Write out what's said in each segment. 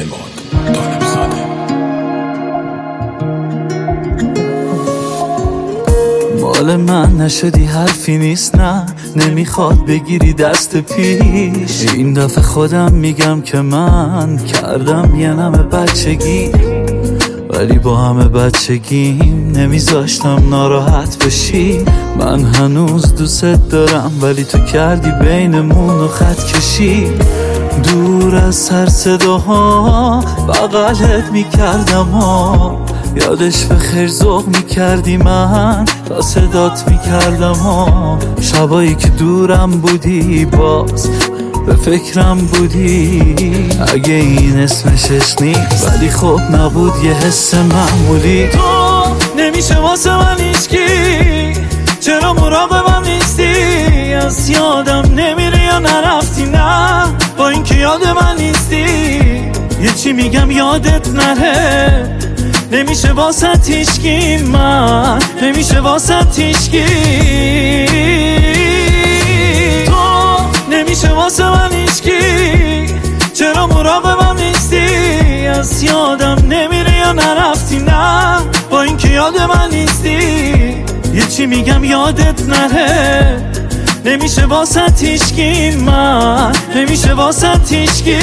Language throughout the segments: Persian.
پیمان دانمزاده. مال من نشدی حرفی نیست، نه نمیخواد بگیری دست پیش. این دفعه خودم میگم که من کردم یه نمه بچگی، ولی با همه بچگیم نمیذاشتم ناراحت بشی. من هنوز دوست دارم ولی تو کردی بینمون و خط کشی. دور از سر صداها بغلت میکردم ها، یادش به خیر ذوق میکردی من تا صدات میکردم ها. شبایی که دورم بودی باز به فکرم بودی، اگه این اسمشش نیست ولی خب نبود یه حس معمولی. تو نمیشه واسه من هیچکی، چرا مراقبم نیستی؟ از یادم نمیره یا نرفتی؟ نه با این که یاد من نیستی. یه چی میگم یادت نره، نمیشه واسه هیچکی، من نمیشه واسه هیچکی. تو نمیشه واسه من هیچکی، چرا مراقبم نیستی؟ از یادم نمیره یا نرفتی؟ نه با این که یاد من نیستی. یه چی میگم یادت نره، نمیشه واسه هیچکی، من نمیشه واسه هیچکی.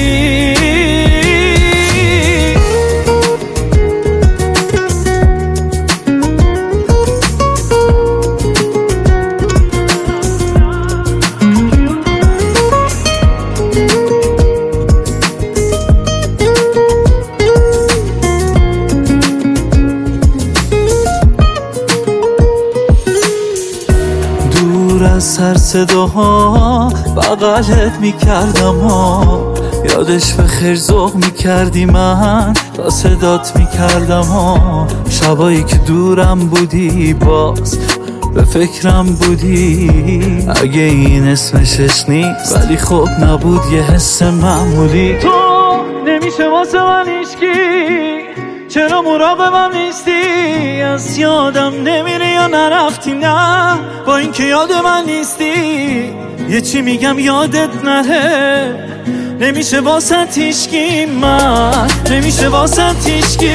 از سر صداها بغلت میکردم ها، یادش به خیر ذوق میکردی من تا صدات میکردم ها. شبایی که دورم بودی باز به فکرم بودی، اگه این اسمشش نیست ولی خب نبود یه حس معمولی. تو نمیشه واسه من هیچکی، چرا مراقبم نیستی؟ از یادم نمیره یا نرفتی؟ نه با این که یاد من نیستی. یه چی میگم یادت نره، نمیشه واسه هیچکی، من نمیشه واسه هیچکی.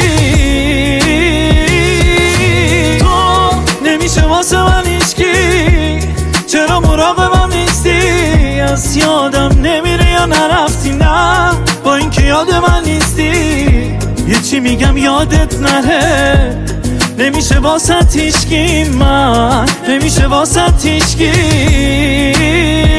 تو نمیشه واسه من هیچکی، چرا مراقبم نیستی؟ از یادم نمیره یا نرفتی؟ نه با این که یاد من نیستی. یه چی میگم یادت نره، نمیشه واسه هیچکی، من نمیشه واسه هیچکی.